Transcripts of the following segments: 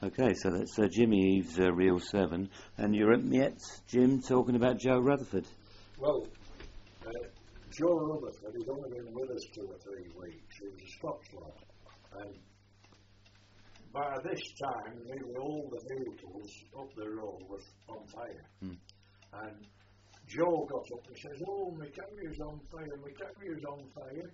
Okay, so that's Jimmy Eves, Real 7, and you're at Mietz, Jim, talking about Joe Rutherford. Well, Joe Rutherford, he'd only been with us 2 or 3 weeks. He was a Scots lad. And by this time, nearly all the vehicles up the road were on fire. And Joe got up and says, "Oh, my carrier's on fire, my carrier's on fire.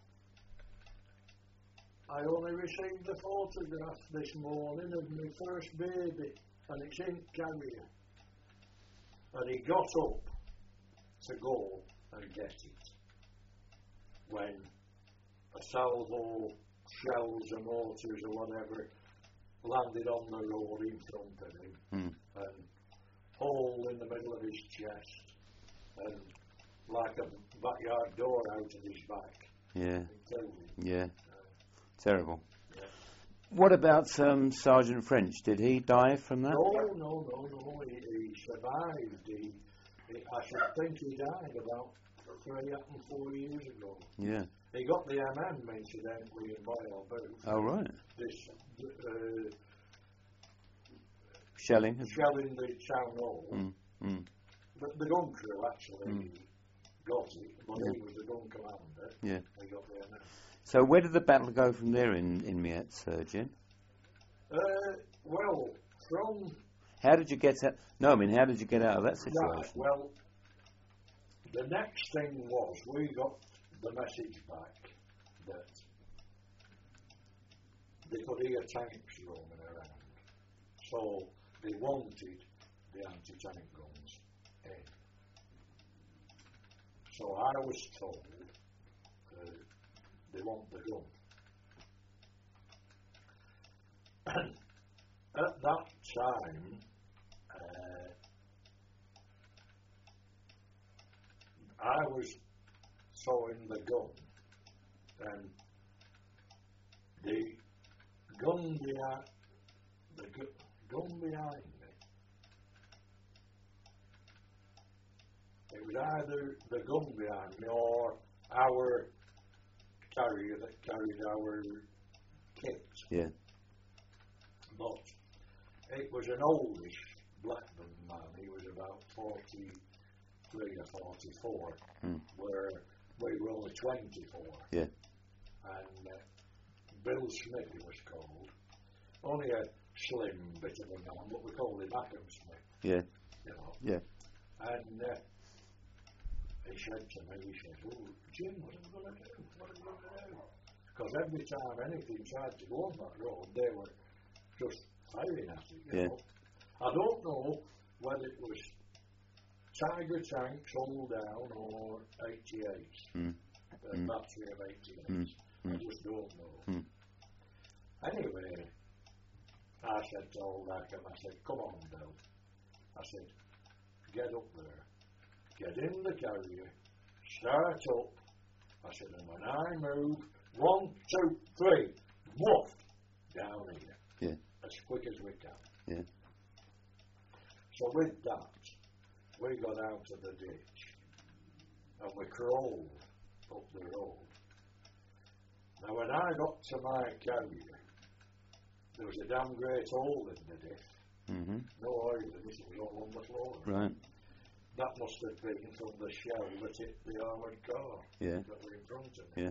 I only received a photograph this morning of my first baby, and it's in carrier." And he got up to go and get it when a salvo, shells or mortars or whatever landed on the road in front of him, and hole in the middle of his chest, and like a backyard door out of his back. Yeah. Killed him. Yeah. Terrible. Yeah. What about Sergeant French? Did he die from that? No. He survived. I should think he died about 3 or 4 years ago. Yeah. He got the MM incidentally in Boyle Booth. Oh, right. This Shelling the town hall. The gun crew actually got it, but he was the gun commander. Yeah. He got the MM. So where did the battle go from there in Mietz, Jim? Well, from... How did you get out? No, I mean, how did you get out of that situation? Right, well, the next thing was we got the message back that they could hear tanks roaming around. So they wanted the anti-tank guns in. So I was told they want the gun. At that time, I was sewing the gun, and the gun behind me, it was either the gun behind me or our carrier that carried our kit. Yeah. But it was an oldish Blackburn man. He was about 43 or 44, where we were only 24. Yeah. And Bill Smith, he was called. Only a slim bit of a man, but we called him Ackham Smith. Yeah. You know. Yeah. And he said to me, "Oh, Jim, what are we going to do? What are we going to do?" Because every time anything tried to go on that road, they were just firing at it, you know. I don't know whether it was Tiger tanks all down or 88s, a battery of 88s. I just don't know. Anyway, I said to old Ackham, I said, "Come on, Bill." I said, "Get up there, get in the carrier, start up." I said, "And when I move, 1, 2, 3, woof, down here." Yeah. As quick as we can. Yeah. So with that, we got out of the ditch and we crawled up the road. Now when I got to my carrier, there was a damn great hole in the diff. No oil in it, it was all on the floor. Right. That must have been from the shell that hit the armoured car that were in front of me. Yeah.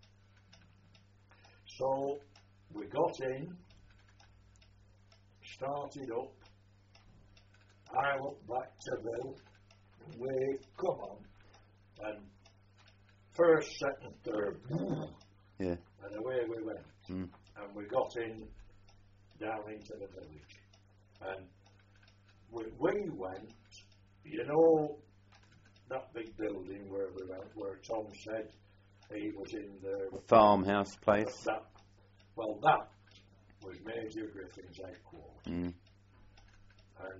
So we got in, started up. I looked back to Bill. We come on, and first, second, third, yeah, and away we went. And we got in down into the village, and we went. You know that big building where we went, where Tom said he was in the farmhouse place. That was Major Griffin's headquarters. And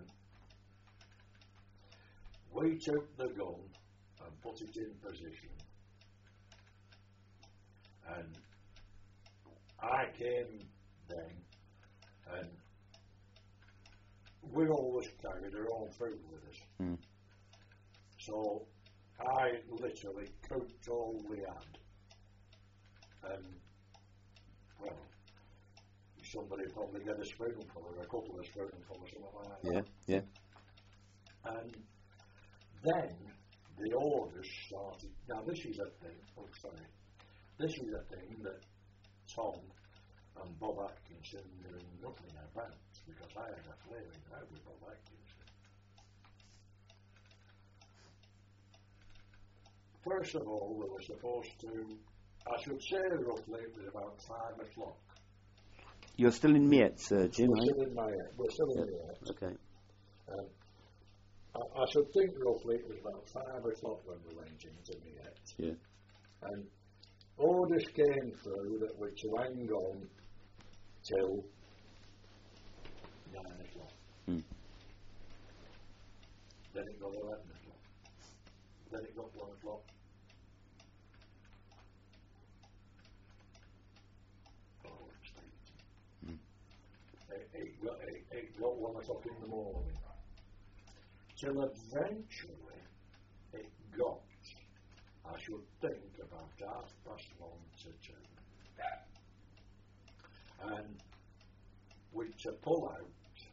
we took the gun and put it in position. And I came then, and we always carried our own food with us. So I literally cooked all we had. And, well, somebody probably get a spoonful or a couple of spoonfuls or something like that. Yeah, yeah. And then the orders started. Now this is a thing, this is a thing that Tom and Bob Atkinson knew nothing about, because I had a flaming row with Bob Atkinson. First of all, we were supposed to, I should say roughly it was about 5 o'clock. You're still in Mietz, Jim, We're still in Mietz. We're still in Mietz. Okay. I should think roughly it was about 5 o'clock when we went into Mietz. Yeah. And orders came through that were to hang on till 9 o'clock. Mm. Then it got 11 o'clock. Then it got 1 o'clock. It got 1 o'clock in the morning. Till eventually it got, I should think, about 1:30 to 2. And with to pull out,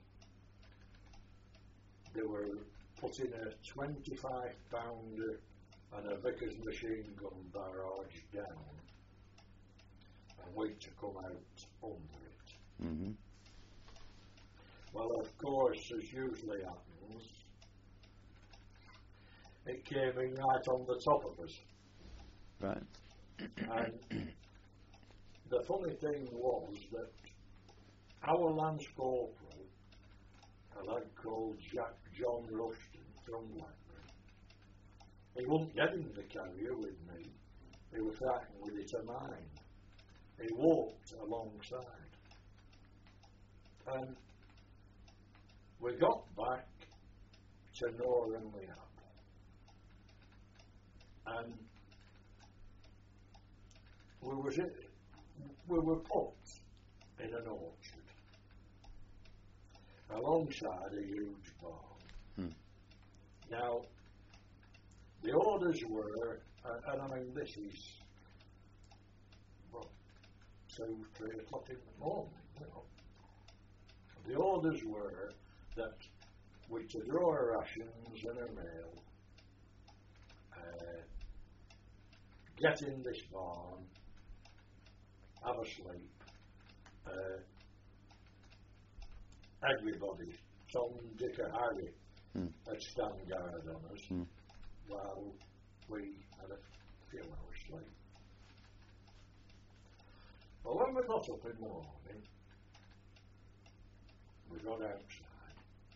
they were putting a 25-pounder and a Vickers machine gun barrage down, and wait to come out under it. Mm-hmm. Well, of course, as usually happens, it came in right on the top of us. Right. And the funny thing was that our Lance Corporal, a lad called John Rushton from Blackburn, he wouldn't get in the carrier with me. He was frightened with it a mine. He walked alongside. And we got back to Northern Leap. And we were put in an orchard alongside a huge barn. Now, the orders were, and I mean this is, 2, 3 o'clock in the morning, you know. The orders were that we to draw our rations and our mail, get in this barn, have a sleep. Everybody, Tom, Dick or Harry, had stand guard on us while we had a few hours sleep. Well, when we got up in the morning, we got outside,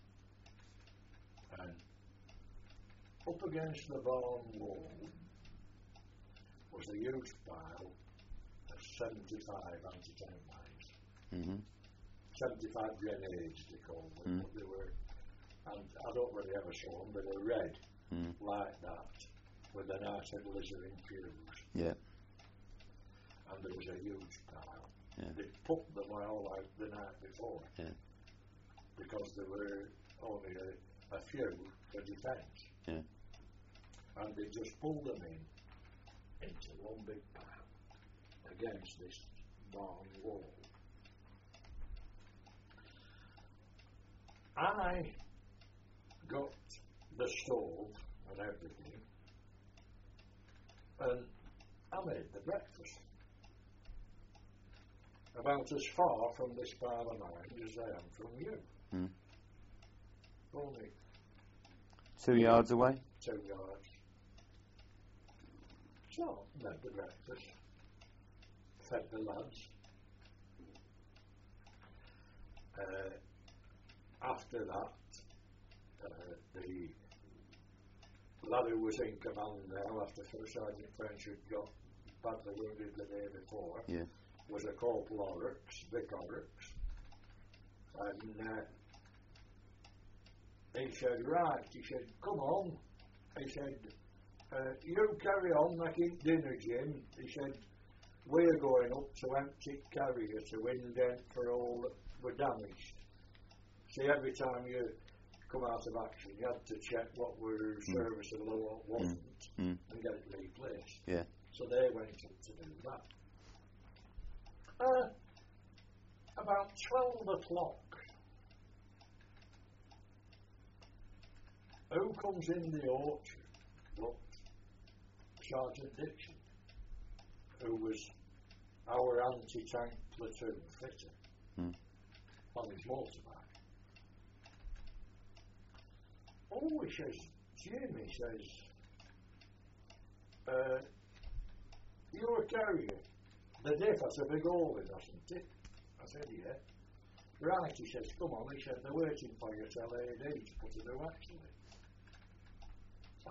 and up against the barn wall was a huge pile of 75 anti-tank mines. 75 grenades, they called them, but they were, and I don't really ever saw them, but they were red, like that, with a nice glycerin fuse. Yeah. And there was a huge pile. Yeah. They put them all out the night before. Yeah. Because there were only a few for defence. Yeah. And they just pulled them into one big pile against this barn wall. I got the stove and everything, and I made the breakfast. About as far from this pile of mine as I am from you. Only 2 yards away? 2 yards. So, made the breakfast, fed the lads. After that, the lad who was in command now, after First Sergeant French had got badly wounded the day before, was a Corporal Horrocks, Vic Horrocks. And he said, right, he said, come on. He said, you carry on making dinner, Jim. He said, we're going up to empty carrier to indent for all that were damaged. See, every time you come out of action, you had to check what were serviceable and what wasn't, and get it replaced. Yeah. So they went up to do that. About 12 o'clock, who comes in the orchard but Sergeant Dixon, who was our anti-tank platoon fitter on his motorbike. Oh, he says, Jimmy says, you're a carrier. The diff has a big hole in, hasn't it? I said, yeah. Right, he says, come on. He said, they're waiting for you till AD to put a new axle in. So,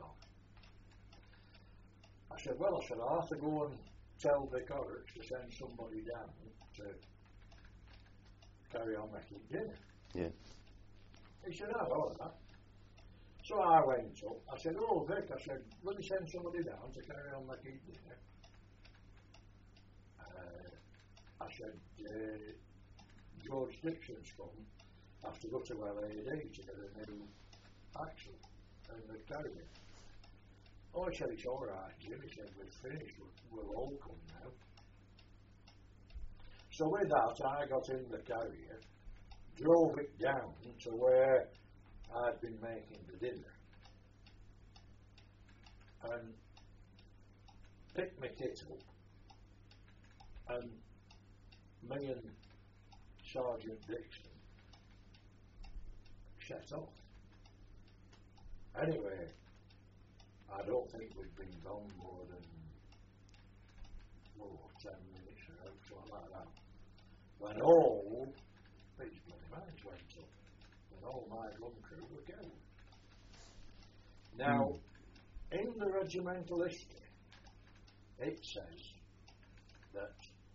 I said, well, I said, I'll have to go and tell Vic Horrocks to send somebody down to carry on making dinner. Yeah. He said, oh, all right. So I went up. I said, oh, Vic, I said, will you send somebody down to carry on making dinner? I said, George Dixon's come. I have to go to LAD to get a new axle and the carrier. Oh, he said, it's all right, Jim. He said, we're finished. We'll all come now. So with that, I got in the carrier, drove it down to where I'd been making the dinner, and picked my kit up, and me and Sergeant Dixon set off. Anyway, I don't think we'd been gone more than 10 minutes or something like that, when all these bloody mines went up, and all my gun crew were killed. Now, in the regimental history, it says that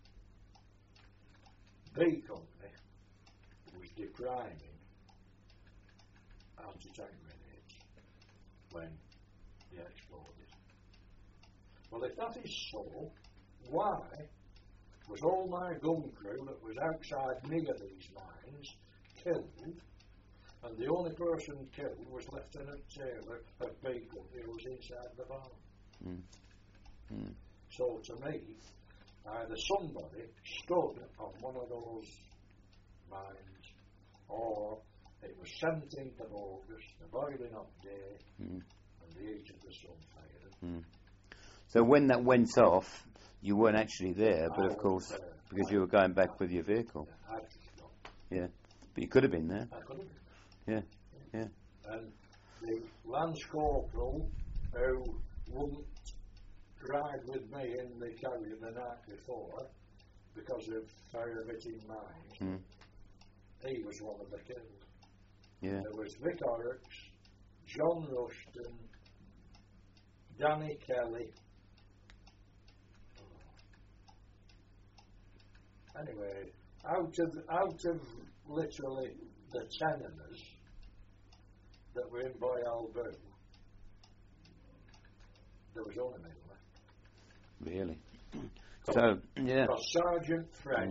B Company was declining anti-tank grenades when they exploded. Well, if that is so, why was all my gun crew that was outside near these mines killed, and the only person killed was Lieutenant Taylor of B Company, who was inside the barn? So to me, either somebody stood on one of those mines, or it was 17th of August, the boiling hot day, and the heat of the sun fired. So when that went off, you weren't actually there, but of course, because you were going back with your vehicle. Yeah, but you could have been there. I could have been there. Yeah. And the Lance Corporal, who wouldn't ride with me in the carrier the night before because of fire-hitting mines, he was one of the killed. Yeah. There was Vic Horrocks, John Rushton, Danny Kelly. Anyway, out of literally the 10 of us that were in Boyal Boo, there was only me left. Really? So, yeah. Because Sergeant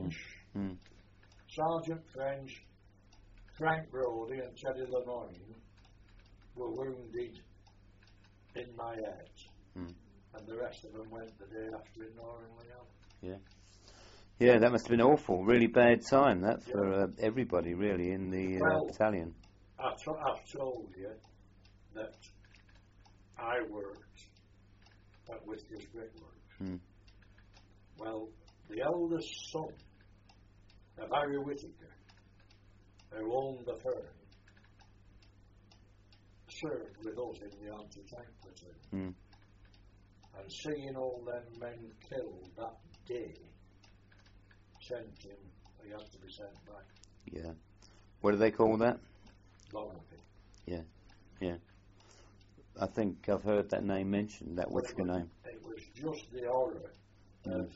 French, Frank Brody and Teddy Lemoyne were wounded in my head, and the rest of them went the day after in Northern. Yeah. Yeah, that must have been awful. Really bad time, that, for everybody, really, in the battalion. I've told you that I worked at Whittaker's Brickworks. Well, the eldest son of Harry Whittaker, who owned the firm, served with us in the anti-tank platoon. And seeing all them men killed that day, sent him, he had to be sent back. Yeah. What do they call that? Longpit. Yeah. I think I've heard that name mentioned, that Whittaker name. It was just the horror of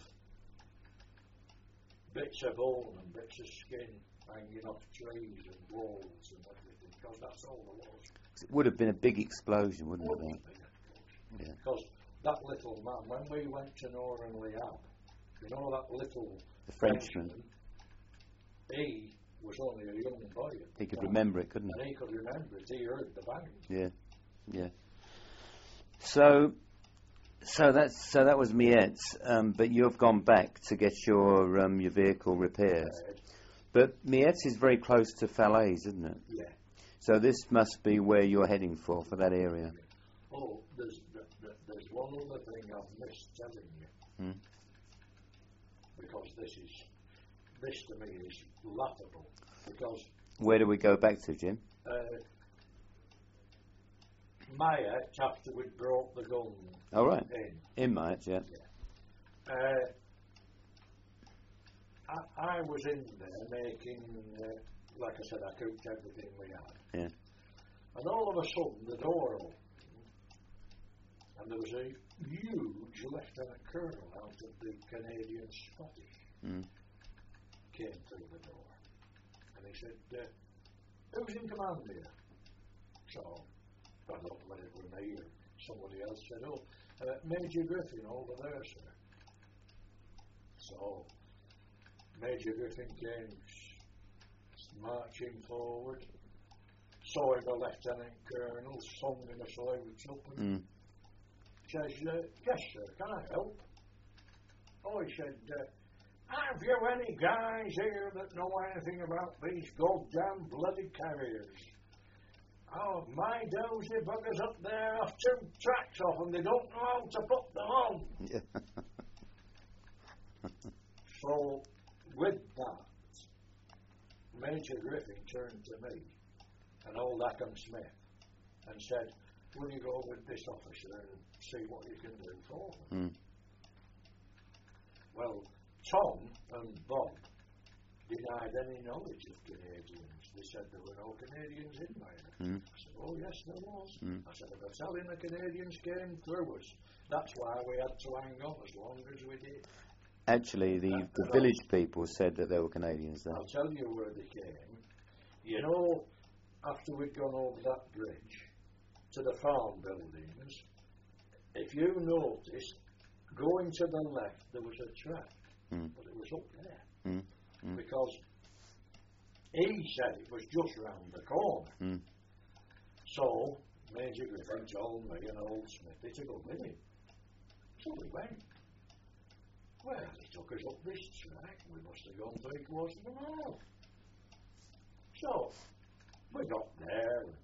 bits of bone and bits of skin hanging off trees and walls and everything, because that's all there was. It would have been a big explosion, wouldn't it? Yeah. Because that little man, when we went to Northern Liab, you know that little the Frenchman, he was only a young boy. He could remember it, couldn't he? And he could remember it. He heard the bang. Yeah. So that was Mietz, but you've gone back to get your vehicle repaired. But Mietz is very close to Falaise, isn't it? Yeah. So this must be where you're heading for that area. Oh, there's one other thing I've missed telling you. Because this to me is laughable. Because where do we go back to, Jim? Mietz, after we'd brought the gun in Mietz, yeah. I was in there making, like I said, I cooked everything we had. Yeah. And all of a sudden the door opened and there was a huge Lieutenant Colonel out of the Canadian Scottish came through the door. And he said, who's in command here? So, I don't know whether it was me or somebody else said, Major Griffin over there, sir. So, Major Griffin came marching forward, saw the Lieutenant Colonel, sung him a salute up and says, yes sir, can I help? Oh, he said, have you any guys here that know anything about these goddamn bloody carriers? Oh, my dozy buggers up there have 2 tracks off and they don't know how to put them on. So, with that, Major Griffin turned to me and old Ackham Smith and said, will you go with this officer and see what you can do for them? Well, Tom and Bob denied any knowledge of Canadians. They said there were no Canadians in there. I said, oh yes, there was. I said, if I tell him the Canadians came through us, that's why we had to hang on as long as we did. Actually, the village people said that there were Canadians there. I'll tell you where they came. You know, after we'd gone over that bridge to the farm buildings, if you noticed, going to the left, there was a track, but it was up there. Because he said it was just round the corner. So, Major Griffin told me and old Smithy to go with him. So we went. Well, he took us up this track. We must have gone 3/4 of a mile. So, we got there and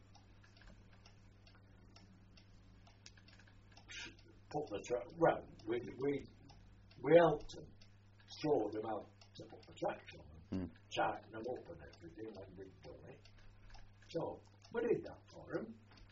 put the track. Well, we helped them, throw them out to put the tracks on them, tighten them up and everything, and they'd done it. So, we did that for them.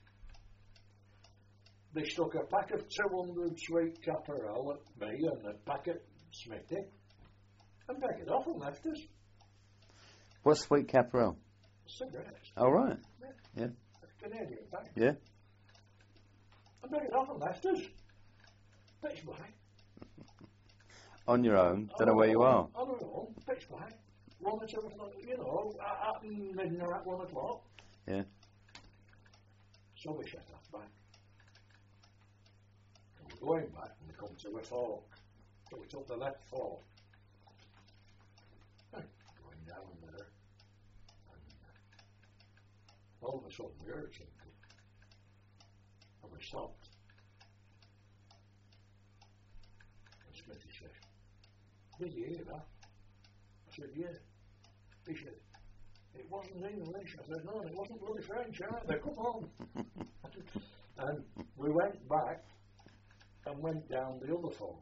They stuck a pack of 200 sweet Caparel at me and a pack at Smithy and back it off and left us. What's sweet Caparel? Cigarettes. Oh, right. Yeah. A Canadian pack. Yeah. And back it off and left us. Pitch black. On your own? Don't know where you are. On our own. Pitch black. 1 or 2 o'clock, you know, at midnight, 1 o'clock. Yeah. So we set off back. Going back and we come to a fork. So we took the left fork. Going down there. And all of a sudden we heard something. And we stopped. And Smithy said, did you hear that? I said, yeah. He said, it wasn't English. I said, no, it wasn't bloody French either. Come on. And we went back and went down the other fork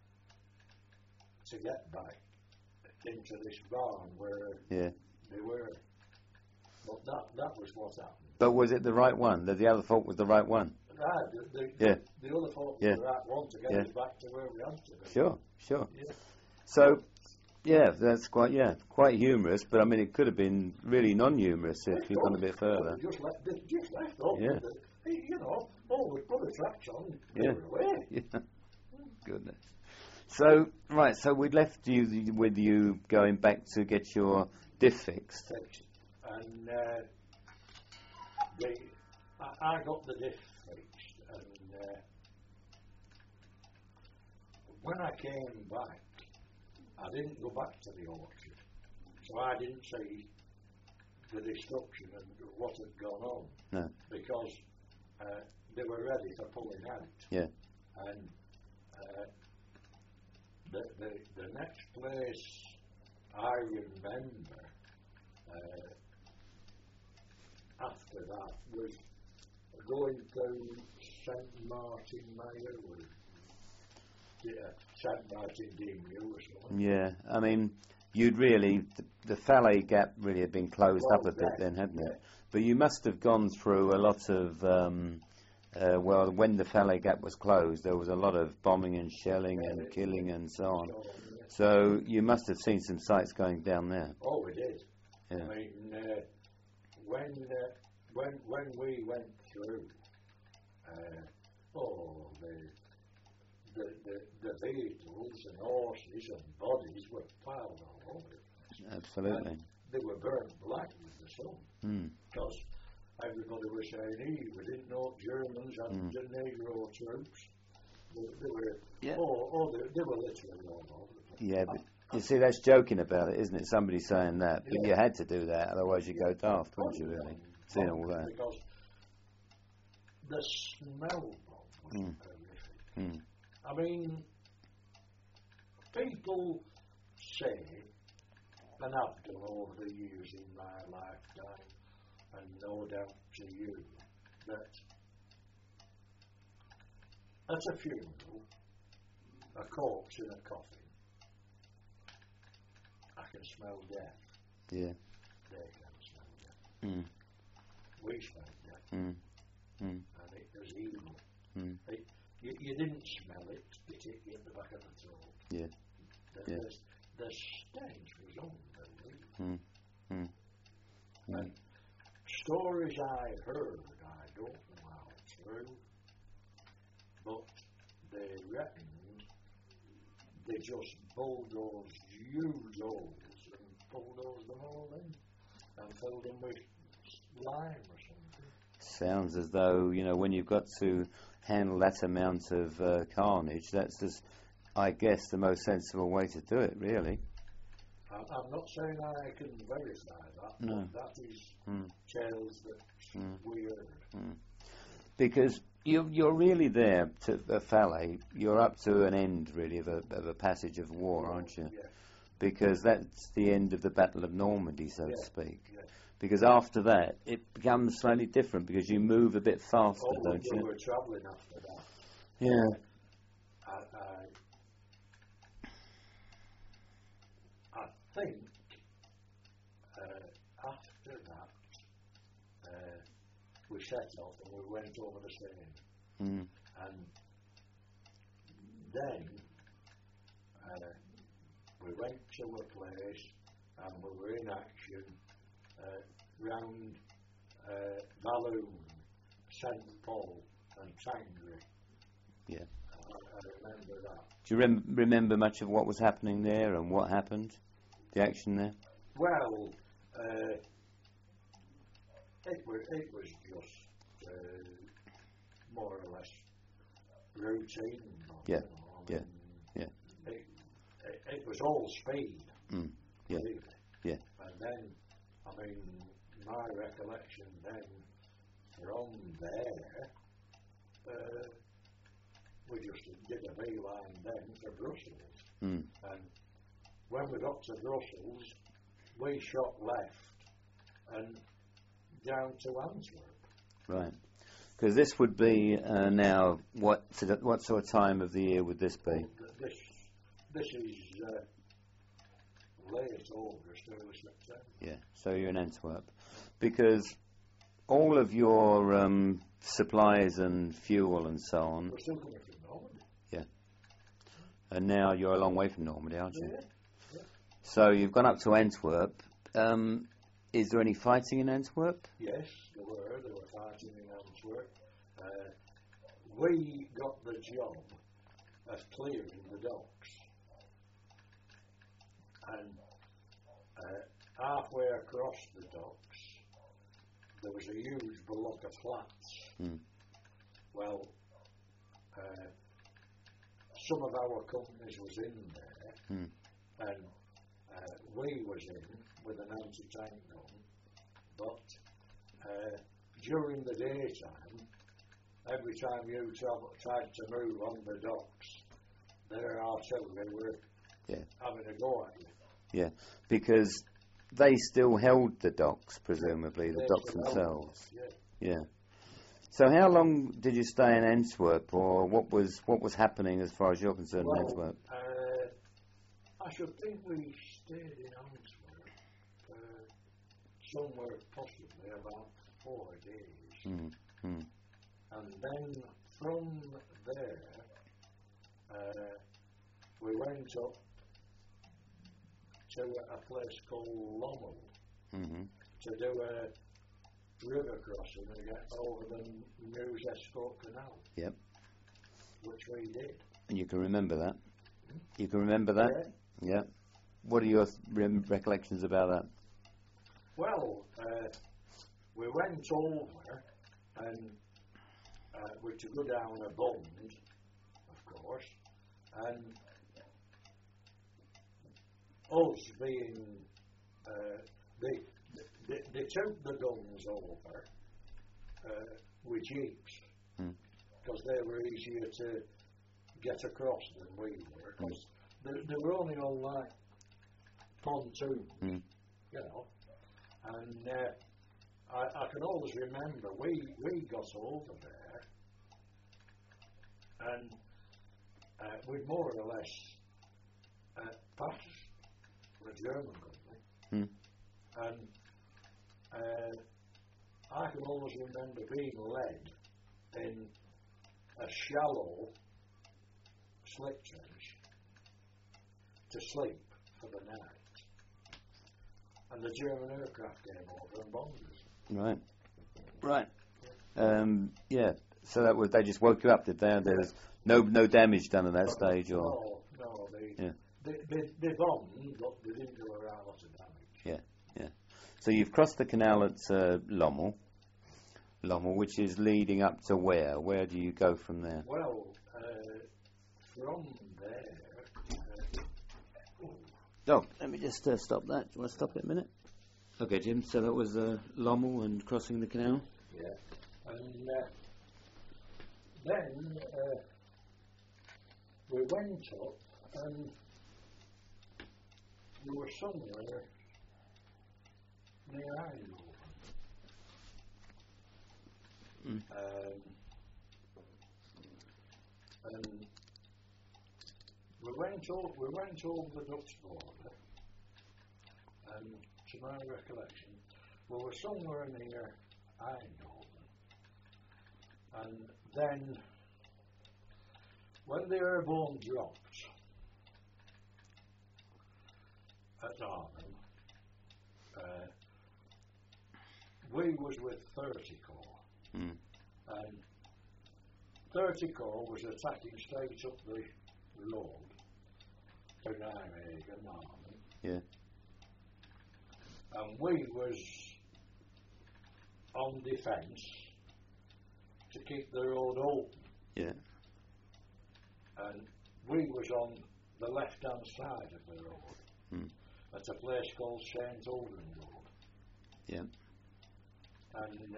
to get back into this barn where they were. But that was what happened. But was it the right one? The other fork was the right one? The other fork was the right one to get us back to where we had to be. Sure. Yeah. So, that's quite humorous, but I mean it could have been really non-humorous if you'd gone a bit further. Just left off. You know, we put the tracks on, they were away. Yeah. Goodness. So we'd left you with you going back to get your diff fixed. And I got the diff fixed, and when I came back, I didn't go back to the orchard, so I didn't see the destruction and what had gone on. No. Because they were ready for pulling out. Yeah. And the next place I remember after that was going to St Martin Mayor with St Martin Dean or something. Yeah, I mean, you'd really, the Fallet Gap really had been closed up a bit then, hadn't it? But you must have gone through a lot of, well, when the Fallet Gap was closed, there was a lot of bombing and shelling and killing and so on. So you must have seen some sights going down there. Oh, we did. Yeah. I mean, when we went through, the vehicles and horses and bodies were piled all over it. Absolutely. And they were burnt black with the sun. Because everybody was saying, we didn't know Germans and the Negro troops. They were, Yeah. They were literally all over the place. Yeah, but you see, that's joking about it, isn't it? Somebody saying that. But you had to do that, otherwise you'd go daft, wouldn't you, really? Seeing all that. Because the smell was horrific. I mean, people say, and I've done over the years in my lifetime, and no doubt to you, that at a funeral, a corpse in a coffin, I can smell death. Yeah. They can smell death. We smelled death. And it was evil. You didn't smell it, it hit you in the back of the throat. Yeah. The stench was unbelievable. And stories I heard, I don't know how true, but they reckoned they just bulldozed huge holes and bulldozed them all in and filled them with lime or something. Sounds as though, you know, when you've got to handle that amount of carnage, that's just, I guess, the most sensible way to do it, really. I'm not saying I can verify that, No. but that is tales that we heard. Because you're really there to the Fallet. You're up to an end, really, of a passage of war, aren't you? Yeah. Because that's the end of the Battle of Normandy, so to speak. Yeah. Because after that, it becomes slightly different because you move a bit faster, don't We you? were travelling after that. Yeah. I think after that we set off and we went over the Seine, and then we went to a place and we were in action round Walloon, St Paul and Tangri. Yeah. I remember that. Do you remember much of what was happening there and what happened? The action there? Well, it was just more or less routine. Yeah. It was all speed. Yeah. Really. Yeah. And then, I mean, my recollection then from there, we just did a beeline then for Brussels. And when we got to Brussels, we shot left and down to Antwerp. Right. Because this would be now, what sort of time of the year would this be? This is late August, early September. Yeah, so you're in Antwerp. Because all of your supplies and fuel and so on... We're still coming from Normandy. Yeah. And now you're a long way from Normandy, aren't you? Yeah. So you've gone up to Antwerp. Is there any fighting in Antwerp? Yes, there were fighting in Antwerp. We got the job of clearing the docks. And halfway across the docks, there was a huge block of flats. Well, some of our companies was in there, and we was in with an anti-tank gun, but during the daytime, every time you tried to move on the docks, their artillery were having a go at you. Yeah, because they still held the docks, presumably, the They docks still held themselves. them, Yeah. So how long did you stay in Antwerp, or what was happening as far as you're concerned in Antwerp? I should think we stayed in Antwerp somewhere possibly about 4 days. Mm. And then from there, we went up to a place called Lommel Mm-hmm. to do a river crossing and get over the Meuse Escaut Canal. Yep. Which we did. And you can remember that? You can remember that? Yeah. What are your recollections about that? Well, we went over and we to go down a bund, of course, and us being they took the guns over with jeeps because they were easier to get across than we were, because they were only on like pontoons, you know, and I can always remember we got over there and we'd more or less passed the German government, and I can always remember being led in a shallow slip trench to sleep for the night, and the German aircraft came over and bombed us. Right. Yeah. So that was, they just woke you up, did they? There was no damage done at that stage, or no, they bombed, but they didn't do a lot of damage. Yeah. So you've crossed the canal at Lommel, which is leading up to where? Where do you go from there? Well, from there. Oh, let me just stop that. Do you want to stop it a minute? Okay, Jim. So that was Lommel and crossing the canal. Yeah, and then we went up and we were somewhere near Eindhoven. And we went over the Dutch border, and to my recollection, we were somewhere near Eindhoven. And then, when the airborne dropped at Arnhem, we was with 30 Corps, and 30 Corps was attacking straight up the road to Nijmegen and Arnhem. Yeah. And we was on defence to keep the road open. Yeah. And we was on the left-hand side of the road at a place called St. Ulden Road. Yeah. And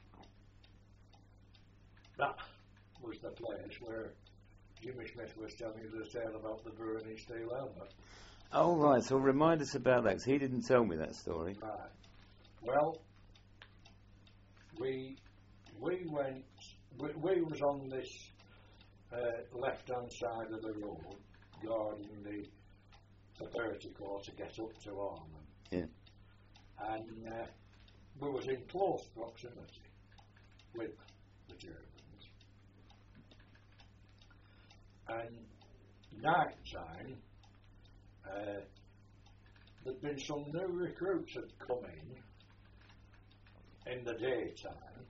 that was the place where Jimmy Smith was telling you the tale about the Bruni steel helmet. Oh, right. So remind us about that, because he didn't tell me that story. Right. Well, we was on this left-hand side of the road, guarding the 30 Corps to get up to Arnhem. Yeah. And we was in close proximity with the Germans. And night time, there'd been some new recruits had come in the daytime,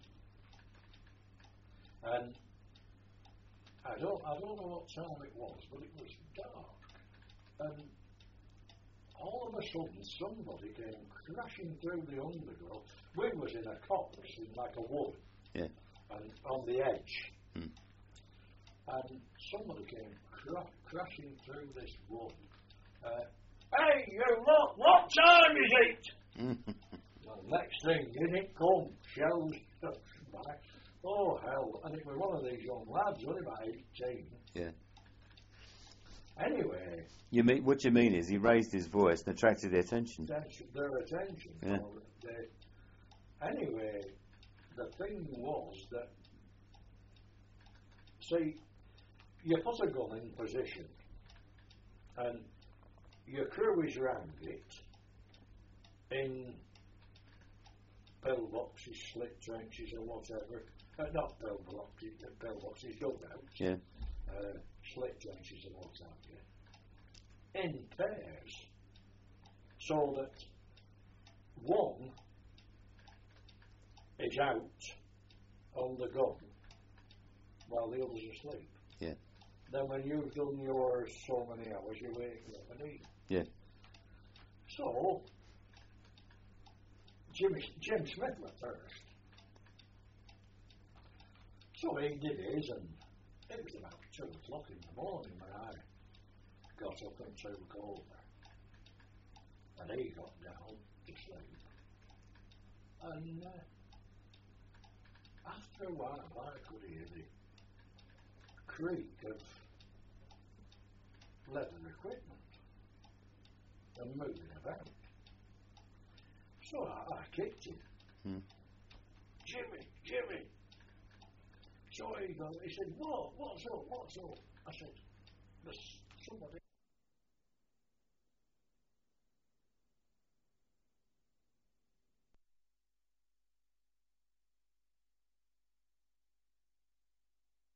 and I don't know what time it was, but it was dark, and all of a sudden somebody came crashing through the undergrowth. We was in a copse in like a wood, and on the edge, and somebody came crashing through this wood. Hey, you lot, what time is it? Well, next thing, in it come, shells back. Oh, hell. And it was one of these young lads, only about 18. Yeah. Anyway, What you mean is he raised his voice and attracted their attention. that's their attention. Yeah. Well, anyway, the thing was that, see, you put a gun in position and your crew is round it in pillboxes, slit trenches or whatever. Not pillboxes, dugouts. Yeah. Slit trenches and what have you. In pairs. So that one is out on the gun while the other's asleep. Yeah. Then when you've done your so many hours, you wake up and eat. Yeah. So, Jim Smith went first. So he did his, and it was about 2 o'clock in the morning when I got up and took over. And he got down to sleep. And after a while, I could hear the creak of leather equipment and moving about. So I kicked him. Jimmy. So he said, what's up? I said, there's somebody